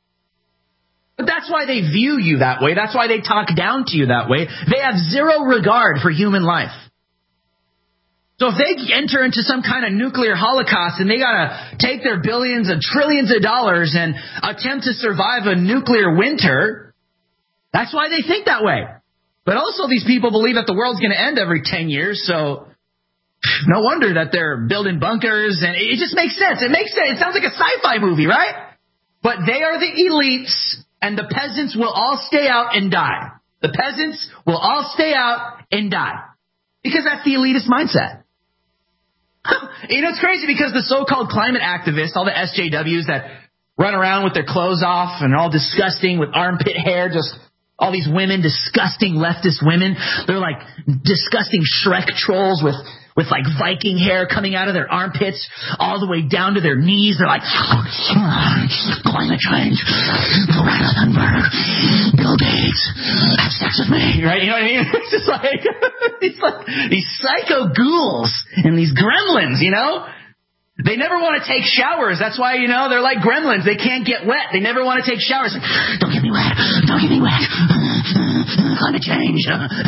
But that's why they view you that way. That's why they talk down to you that way. They have zero regard for human life. So if they enter into some kind of nuclear holocaust and they got to take their billions and trillions of dollars and attempt to survive a nuclear winter, that's why they think that way. But also these people believe that the world's going to end every ten years, so no wonder that they're building bunkers, and it just makes sense. It makes sense. It sounds like a sci-fi movie, right? But they are the elites, and the peasants will all stay out and die. The peasants will all stay out and die. Because that's the elitist mindset. You know, it's crazy because the so-called climate activists, all the S J Ws that run around with their clothes off and all disgusting with armpit hair, just all these women, disgusting leftist women, they're like disgusting Shrek trolls with with like Viking hair coming out of their armpits all the way down to their knees. They're like, climate change, Greta Thunberg, Bill Gates, have sex with me, right? You know what I mean? It's just like, it's like these psycho ghouls and these gremlins, you know? They never want to take showers. That's why, you know, they're like gremlins. They can't get wet. They never want to take showers. Like, don't get me wet. Don't get me wet. Climate change.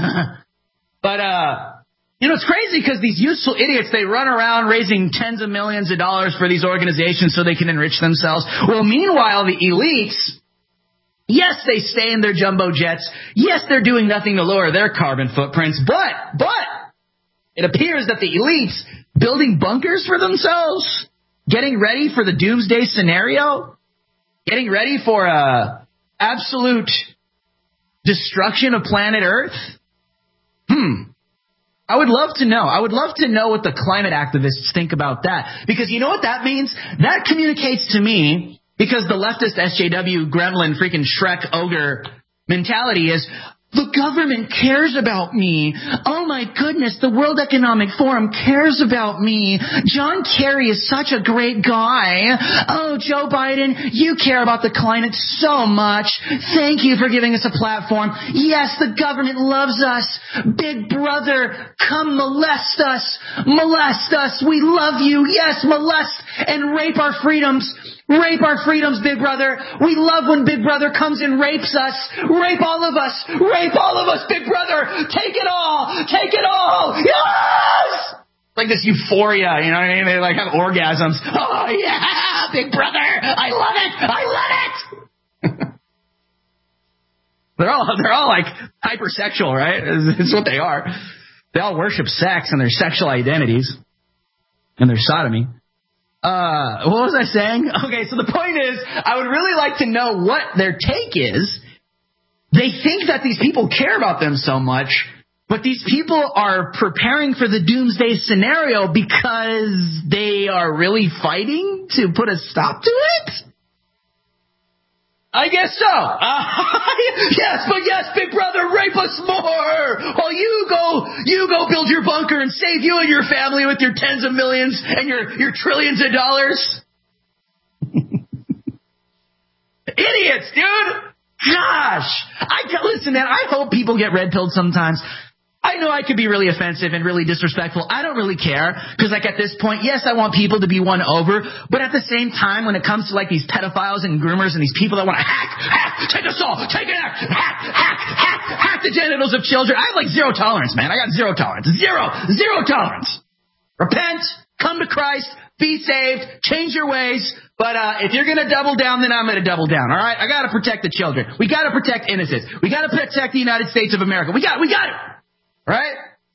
But, uh, you know, it's crazy because these useful idiots, they run around raising tens of millions of dollars for these organizations so they can enrich themselves. Well, meanwhile, the elites, yes, they stay in their jumbo jets. Yes, they're doing nothing to lower their carbon footprints. But, but, it appears that the elites building bunkers for themselves, getting ready for the doomsday scenario, getting ready for uh, absolute destruction of planet Earth. Hmm. I would love to know. I would love to know what the climate activists think about that. Because you know what that means? That communicates to me, because the leftist S J W gremlin freaking Shrek ogre mentality is, The government cares about me. Oh my goodness, the World Economic Forum cares about me. John Kerry is such a great guy. Oh, Joe Biden, you care about the climate so much. Thank you for giving us a platform. Yes, the government loves us. Big brother, come molest us. Molest us. We love you. Yes, molest and rape our freedoms. Rape our freedoms, Big Brother. We love when Big Brother comes and rapes us. Rape all of us. Rape all of us, Big Brother. Take it all. Take it all. Yes! Like this euphoria, you know what I mean? They like have orgasms. Oh, yeah, Big Brother. I love it. I love it. they're all, they're all like hypersexual, right? It's what they are. They all worship sex and their sexual identities and their sodomy. Uh, what was I saying? Okay, so the point is, I would really like to know what their take is. They think that these people care about them so much, but these people are preparing for the doomsday scenario because they are really fighting to put a stop to it? I guess so. Uh, yes, but yes, Big Brother, rape us more. While you go, you go build your bunker and save you and your family with your tens of millions and your, your trillions of dollars. Idiots, dude. Gosh. I listen, man, I hope people get red pilled sometimes. I know I could be really offensive and really disrespectful. I don't really care because, like, at this point, yes, I want people to be won over. But at the same time, when it comes to, like, these pedophiles and groomers and these people that want to hack, hack, take us all, take it out, hack, hack, hack, hack the genitals of children. I have, like, zero tolerance, man. I got zero tolerance. Zero, zero tolerance. Repent, come to Christ, be saved, change your ways. But uh if you're going to double down, then I'm going to double down, all right? I got to protect the children. We got to protect innocents. We got to protect the United States of America. We got we got it. Right?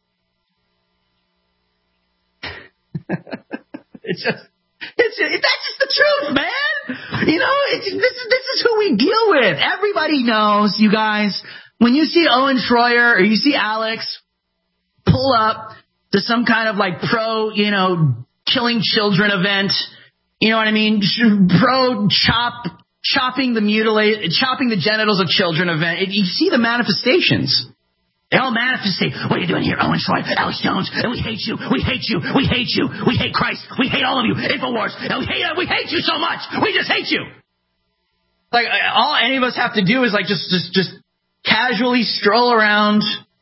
it's just, it's just, that's just the truth, man. You know, it's, this is this is who we deal with. Everybody knows, you guys. When you see Owen Schroyer or you see Alex pull up to some kind of like pro, you know, killing children event, you know what I mean? Pro chop chopping the mutilate, chopping the genitals of children event. You see the manifestations. They all manifestate. What are you doing here, Owen Schroyer, Alex Jones? And we hate you. We hate you. We hate you. We hate Christ. We hate all of you. InfoWars. And we hate we hate you so much. We just hate you. Like all any of us have to do is like just just just casually stroll around,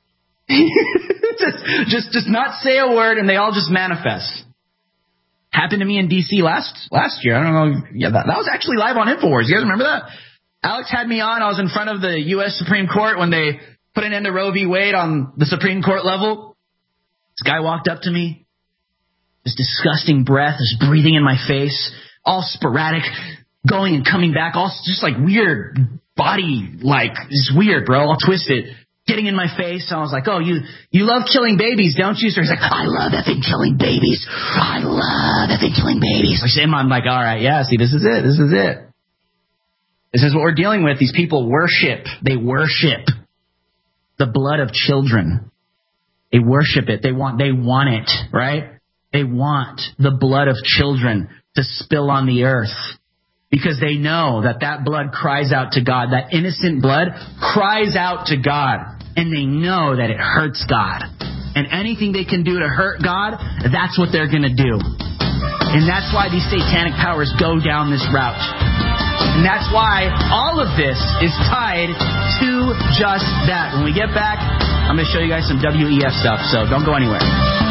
just just just not say a word, and they all just manifest. Happened to me in D C last last year. I don't know. Yeah, that, that was actually live on InfoWars. You guys remember that? Alex had me on. I was in front of the U S Supreme Court when they put an end to Roe v. Wade on the Supreme Court level. This guy walked up to me. This disgusting breath, just breathing in my face, all sporadic, going and coming back, all just like weird body, like it's weird, bro, all twisted, getting in my face. So I was like, oh, you you love killing babies, don't you? So he's like, I love effing killing babies. I love effing killing babies. So I'm like, all right, yeah, see, this is it. This is it. This is what we're dealing with. These people worship. They worship the blood of children. They worship it. They want, they want it, right? They want the blood of children to spill on the earth because they know that that blood cries out to God. That innocent blood cries out to God, and they know that it hurts God. And anything they can do to hurt God, that's what they're going to do. And that's why these satanic powers go down this route. And that's why all of this is tied to just that. When we get back, I'm going to show you guys some W E F stuff, so don't go anywhere.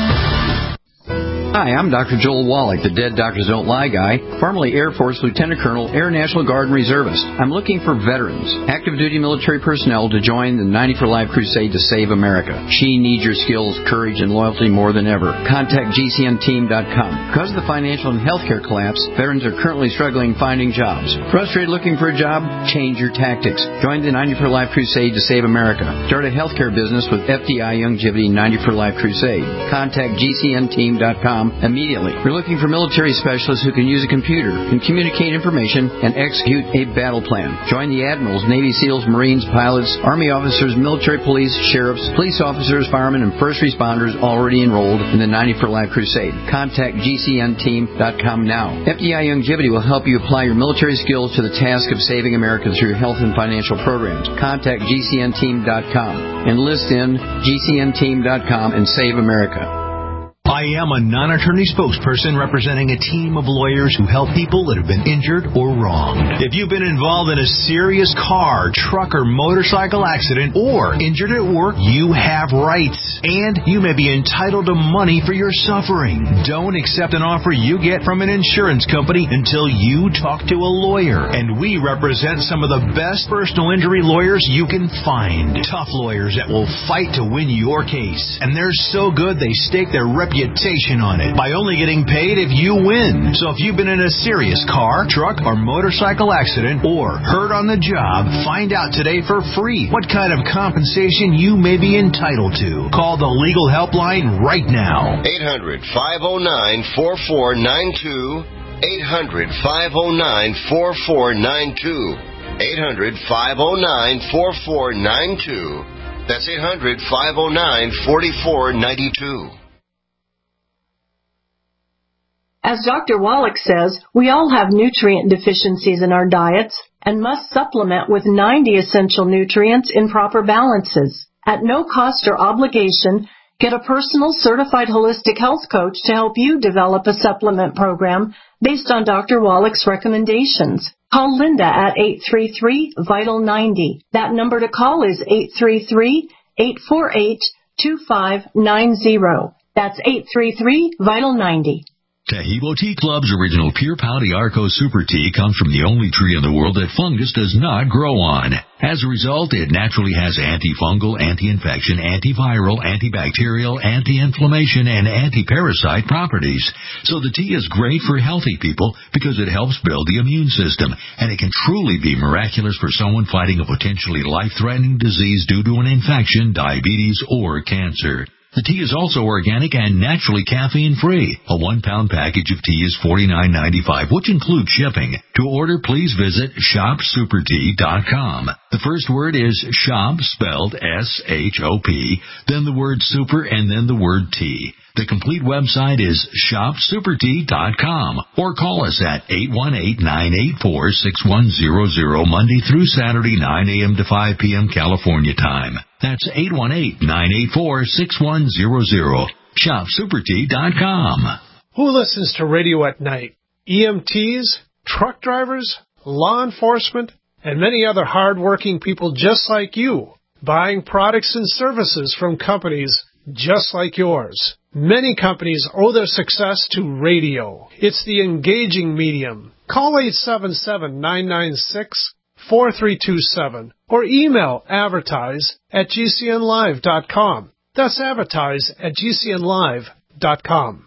Hi, I'm Doctor Joel Wallach, the Dead Doctors Don't Lie guy, formerly Air Force Lieutenant Colonel, Air National Guard and Reservist. I'm looking for veterans, active duty military personnel to join the ninety for Life crusade to save America. She needs your skills, courage, and loyalty more than ever. Contact G C N team dot com. Because of the financial and healthcare collapse, veterans are currently struggling finding jobs. Frustrated looking for a job? Change your tactics. Join the ninety for Life crusade to save America. Start a healthcare business with F D I Longevity ninety for Life crusade. Contact G C N team dot com. com immediately. We're looking for military specialists who can use a computer, can communicate information, and execute a battle plan. Join the admirals, Navy SEALs, Marines, pilots, Army officers, military police, sheriffs, police officers, firemen, and first responders already enrolled in the ninety for Life Crusade. Contact G C N team dot com now. F D I Longevity will help you apply your military skills to the task of saving America through health and financial programs. Contact G C N team dot com. Enlist in G C N team dot com and save America. I am a non-attorney spokesperson representing a team of lawyers who help people that have been injured or wronged. If you've been involved in a serious car, truck, or motorcycle accident or injured at work, you have rights. And you may be entitled to money for your suffering. Don't accept an offer you get from an insurance company until you talk to a lawyer. And we represent some of the best personal injury lawyers you can find. Tough lawyers that will fight to win your case. And they're so good they stake their reputation on it by only getting paid if you win. So if you've been in a serious car, truck, or motorcycle accident or hurt on the job, find out today for free what kind of compensation you may be entitled to. Call the legal helpline right now. eight hundred, five oh nine, four four nine two. eight hundred, five oh nine, four four nine two. eight hundred, five oh nine, four four nine two. That's eight hundred, five oh nine, four four nine two. As Doctor Wallach says, we all have nutrient deficiencies in our diets and must supplement with ninety essential nutrients in proper balances. At no cost or obligation, get a personal certified holistic health coach to help you develop a supplement program based on Doctor Wallach's recommendations. Call Linda at eight three three, vital ninety. That number to call is eight three three, eight four eight, two five nine zero. That's eight three three, vital ninety. Taheebo Tea Club's original Pure Pau D'Arco Super Tea comes from the only tree in the world that fungus does not grow on. As a result, it naturally has antifungal, anti-infection, antiviral, antibacterial, anti-inflammation, and anti-parasite properties. So the tea is great for healthy people because it helps build the immune system, and it can truly be miraculous for someone fighting a potentially life-threatening disease due to an infection, diabetes, or cancer. The tea is also organic and naturally caffeine-free. A one-pound package of tea is forty-nine ninety-five, which includes shipping. To order, please visit shop super tea dot com. The first word is shop, spelled S H O P, then the word super, and then the word tea. The complete website is shop super tea dot com, or call us at eight one eight, nine eight four, six one zero zero Monday through Saturday, nine a.m. to five p.m. California time. That's eight one eight, nine eight four, six one zero zero. shop super tea dot com. Who listens to radio at night? E M Ts, truck drivers, law enforcement, and many other hard-working people just like you, buying products and services from companies just like yours. Many companies owe their success to radio. It's the engaging medium. Call eight seven seven, nine nine six, four three two seven or email advertise at g c n live dot com. That's advertise at g c n live dot com.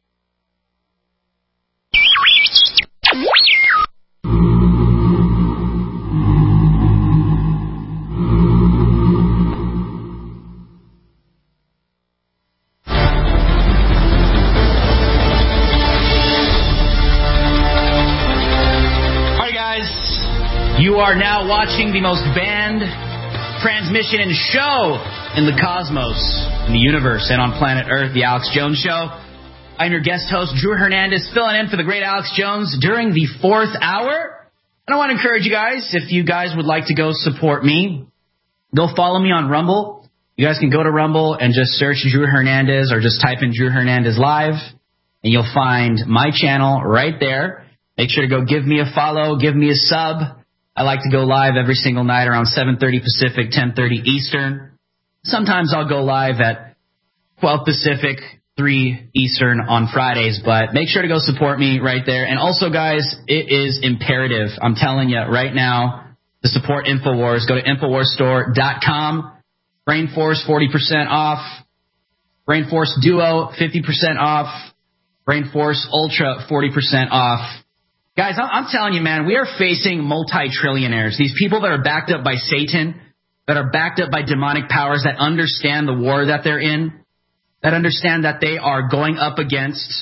You are now watching the most banned transmission and show in the cosmos, in the universe, and on planet Earth, The Alex Jones Show. I'm your guest host, Drew Hernandez, filling in for the great Alex Jones during the fourth hour. And I want to encourage you guys, if you guys would like to go support me, go follow me on Rumble. You guys can go to Rumble and just search Drew Hernandez or just type in Drew Hernandez Live, and you'll find my channel right there. Make sure to go give me a follow, give me a sub. I like to go live every single night around seven thirty Pacific, ten thirty Eastern. Sometimes I'll go live at twelve Pacific, three Eastern on Fridays, but make sure to go support me right there. And also, guys, it is imperative. I'm telling you right now to support InfoWars. Go to infowars store dot com. Brainforce, forty percent off. Brainforce Duo, fifty percent off. Brainforce Ultra, forty percent off. Guys, I'm telling you, man, we are facing multi-trillionaires. These people that are backed up by Satan, that are backed up by demonic powers, that understand the war that they're in. that understand that they are going up against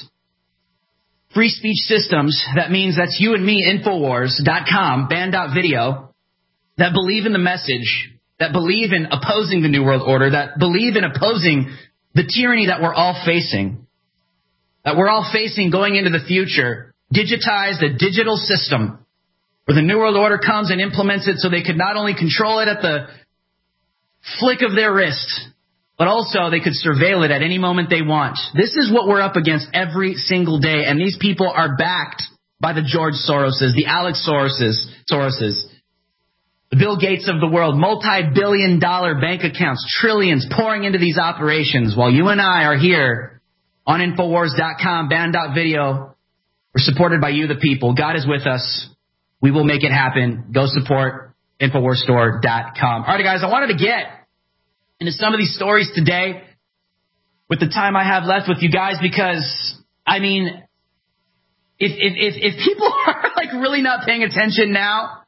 free speech systems. That means that's you and me, Infowars dot com, band dot video, that believe in the message, that believe in opposing the New World Order, that believe in opposing the tyranny that we're all facing, that we're all facing going into the future. Digitized, a digital system where the New World Order comes and implements it so they could not only control it at the flick of their wrist, but also they could surveil it at any moment they want. This is what we're up against every single day, and these people are backed by the George Soroses, the Alex Soroses, Soroses, the Bill Gates of the world, multi-billion dollar bank accounts, trillions pouring into these operations, while you and I are here on Infowars dot com, band dot video. We're supported by you, the people. God is with us. We will make it happen. Go support Infowars Store dot com. All right, guys, I wanted to get into some of these stories today with the time I have left with you guys because, I mean, if if if, if people are like really not paying attention now,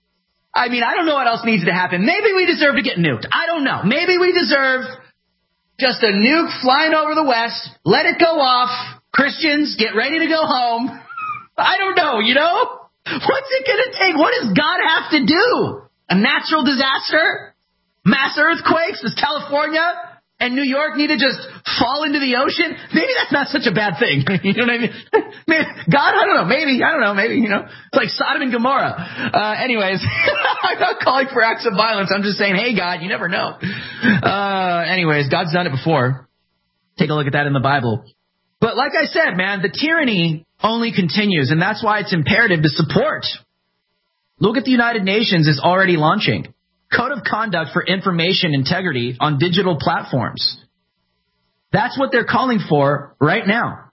I mean, I don't know what else needs to happen. Maybe we deserve to get nuked. I don't know. Maybe we deserve just a nuke flying over the West. Let it go off. Christians, get ready to go home. I don't know, you know? What's it going to take? What does God have to do? A natural disaster? Mass earthquakes? Does California and New York need to just fall into the ocean? Maybe that's not such a bad thing. You know what I mean? Maybe, God, I don't know. Maybe, I don't know. Maybe, you know, it's like Sodom and Gomorrah. Uh, anyways, I'm not calling for acts of violence. I'm just saying, hey, God, you never know. Uh, anyways, God's done it before. Take a look at that in the Bible. But like I said, man, the tyranny only continues, and that's why it's imperative to support. Look at the United Nations is already launching Code of Conduct for Information Integrity on digital platforms. That's what they're calling for right now.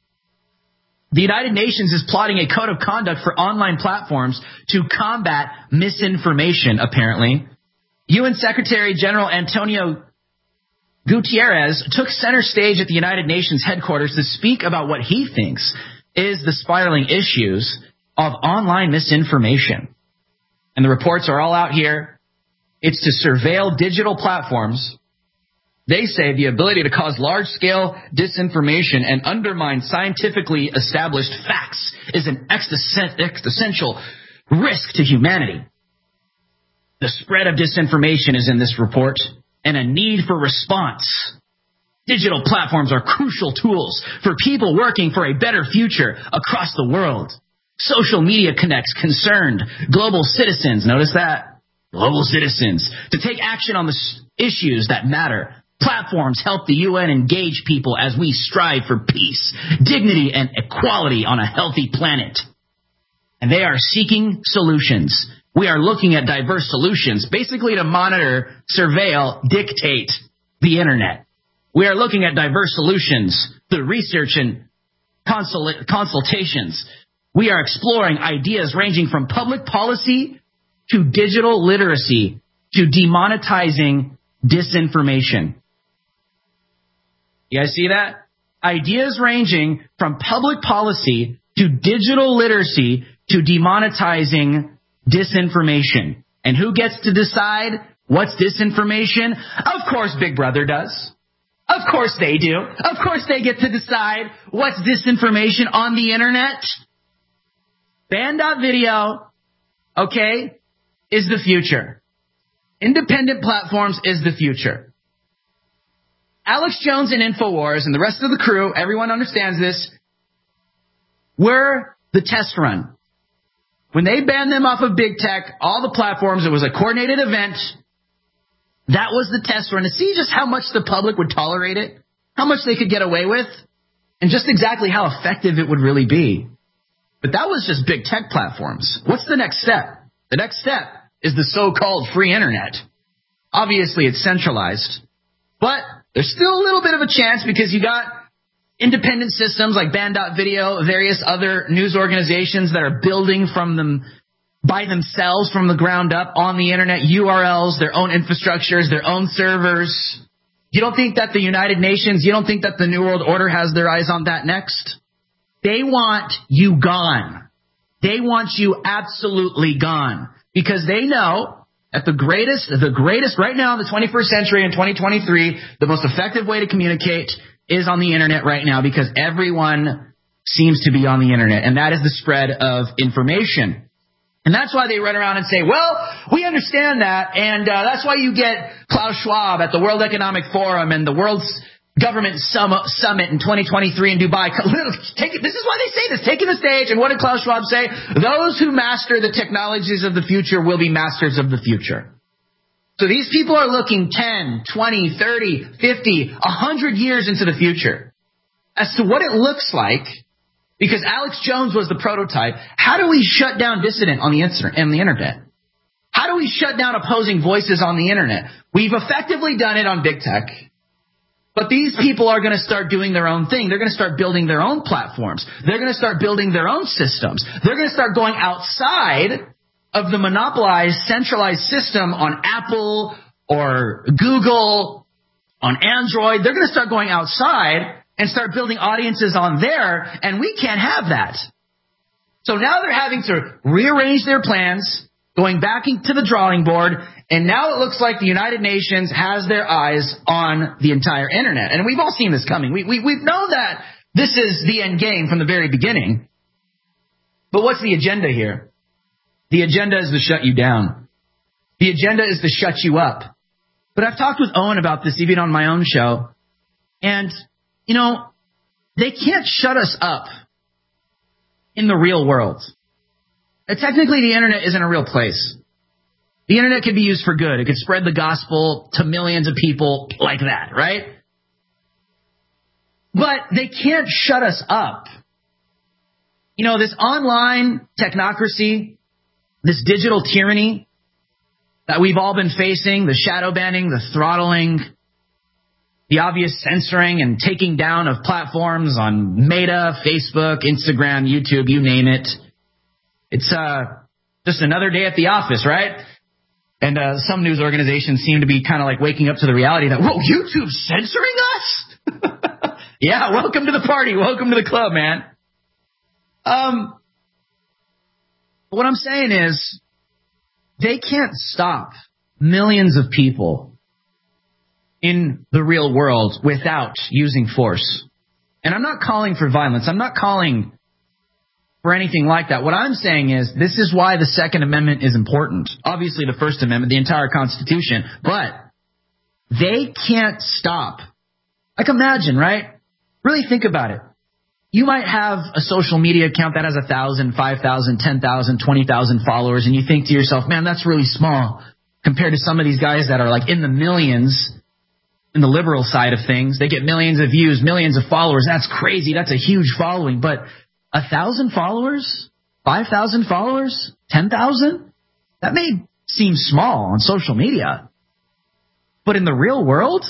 The United Nations is plotting a code of conduct for online platforms to combat misinformation, apparently. U N Secretary General Antonio Guterres took center stage at the United Nations headquarters to speak about what he thinks is the spiraling issues of online misinformation. And the reports are all out here. It's to surveil digital platforms. They say the ability to cause large-scale disinformation and undermine scientifically established facts is an existential risk to humanity. The spread of disinformation is in this report, and a need for response. Digital platforms are crucial tools for people working for a better future across the world. Social media connects concerned global citizens, notice that, global citizens, to take action on the issues that matter. Platforms help the U N engage people as we strive for peace, dignity, and equality on a healthy planet. And they are seeking solutions. We are looking at diverse solutions, basically to monitor, surveil, dictate the internet. We are looking at diverse solutions through research and consul- consultations. We are exploring ideas ranging from public policy to digital literacy to demonetizing disinformation. You guys see that? Ideas ranging from public policy to digital literacy to demonetizing disinformation. And who gets to decide what's disinformation? Of course, Big Brother does. Of course they do. Of course they get to decide what's disinformation on the internet. Band dot video, okay, is the future. Independent platforms is the future. Alex Jones and Infowars and the rest of the crew, everyone understands this, we're the test run. When they banned them off of big tech, all the platforms, it was a coordinated event. That was the test run to see just how much the public would tolerate it, how much they could get away with, and just exactly how effective it would really be. But that was just big tech platforms. What's the next step? The next step is the so-called free internet. Obviously, it's centralized, but there's still a little bit of a chance because you got independent systems like band dot video, various other news organizations that are building from them by themselves from the ground up on the internet, U R Ls, their own infrastructures, their own servers. You don't think that the United Nations, you don't think that the New World Order has their eyes on that next? They want you gone. They want you absolutely gone because they know that the greatest, the greatest right now in the twenty-first century in twenty twenty-three, the most effective way to communicate is on the internet right now because everyone seems to be on the internet, and that is the spread of information. And that's why they run around and say, well, we understand that, and uh, that's why you get Klaus Schwab at the World Economic Forum and the World's Government Summit in twenty twenty-three in Dubai. Take it, this is why they say this, taking the stage. And what did Klaus Schwab say? Those who master the technologies of the future will be masters of the future. So these people are looking ten, twenty, thirty, fifty, one hundred years into the future as to what it looks like. Because Alex Jones was the prototype. How do we shut down dissident on the internet? How do we shut down opposing voices on the internet? We've effectively done it on big tech. But these people are going to start doing their own thing. They're going to start building their own platforms. They're going to start building their own systems. They're going to start going outside of the monopolized, centralized system on Apple or Google, on Android. They're going to start going outside and start building audiences on there, and we can't have that. So now they're having to rearrange their plans, going back into the drawing board, and now it looks like the United Nations has their eyes on the entire internet. And we've all seen this coming. We, we, we've known that this is the end game from the very beginning. But what's the agenda here? The agenda is to shut you down. The agenda is to shut you up. But I've talked with Owen about this even on my own show. And, you know, they can't shut us up in the real world. And technically, the internet isn't a real place. The internet can be used for good. It can spread the gospel to millions of people like that, right? But they can't shut us up. You know, this online technocracy, this digital tyranny that we've all been facing, the shadow banning, the throttling, the obvious censoring and taking down of platforms on Meta, Facebook, Instagram, YouTube, you name it. It's uh, just another day at the office, right? And uh, some news organizations seem to be kind of like waking up to the reality that, whoa, YouTube's censoring us? Yeah, welcome to the party. Welcome to the club, man. Um, what I'm saying is they can't stop millions of people in the real world without using force. And I'm not calling for violence. I'm not calling for anything like that. What I'm saying is this is why the Second Amendment is important. Obviously, the First Amendment, the entire Constitution. But they can't stop. Like, imagine, right? Really think about it. You might have a social media account that has one thousand, five thousand, ten thousand, twenty thousand followers, and you think to yourself, man, that's really small compared to some of these guys that are like in the millions in the liberal side of things. They get millions of views, millions of followers. That's crazy. That's a huge following. But a thousand followers, five thousand followers, ten thousand, that may seem small on social media. But in the real world,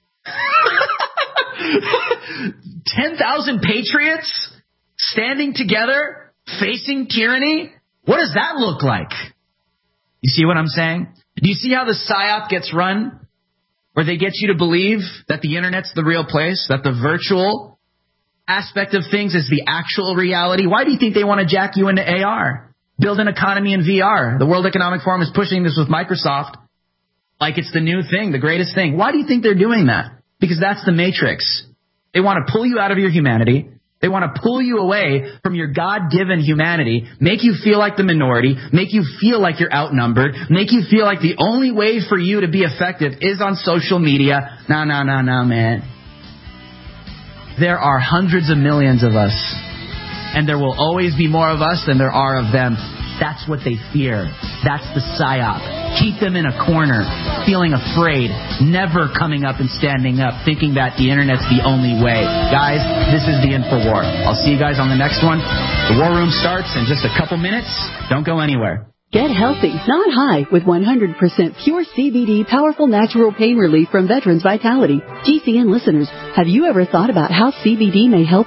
ten thousand patriots standing together, facing tyranny, what does that look like? You see what I'm saying? Do you see how the psyop gets run? Where they get you to believe that the internet's the real place, that the virtual aspect of things is the actual reality. Why do you think they want to jack you into A R? Build an economy in V R. The World Economic Forum is pushing this with Microsoft like it's the new thing, the greatest thing. Why do you think they're doing that? Because that's the matrix. They want to pull you out of your humanity. They want to pull you away from your God-given humanity, make you feel like the minority, make you feel like you're outnumbered, make you feel like the only way for you to be effective is on social media. No, no, no, no, man. There are hundreds of millions of us, and there will always be more of us than there are of them. That's what they fear. That's the psyop. Keep them in a corner, feeling afraid, never coming up and standing up, thinking that the internet's the only way. Guys, this is the InfoWar. I'll see you guys on the next one. The War Room starts in just a couple minutes. Don't go anywhere. Get healthy, not high, with one hundred percent pure C B D powerful natural pain relief from Veterans Vitality. G C N listeners, have you ever thought about how C B D may help you?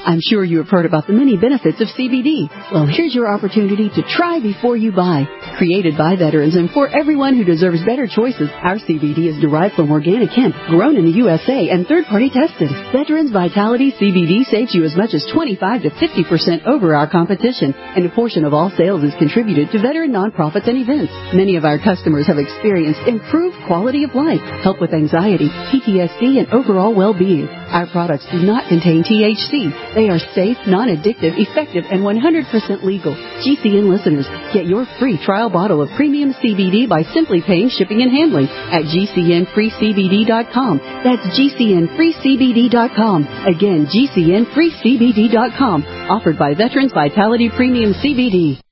I'm sure you have heard about the many benefits of C B D. Well, here's your opportunity to try before you buy. Created by veterans and for everyone who deserves better choices, our C B D is derived from organic hemp, grown in the U S A, and third-party tested. Veterans Vitality C B D saves you as much as twenty-five to fifty percent over our competition, and a portion of all sales is contributed to veteran nonprofits and events. Many of our customers have experienced improved quality of life, help with anxiety, P T S D, and overall well-being. Our products do not contain T H C. They are safe, non-addictive, effective, and one hundred percent legal. G C N listeners, get your free trial bottle of premium C B D by simply paying shipping and handling at G C N free C B D dot com. That's G C N free C B D dot com. Again, G C N free C B D dot com. Offered by Veterans Vitality Premium C B D.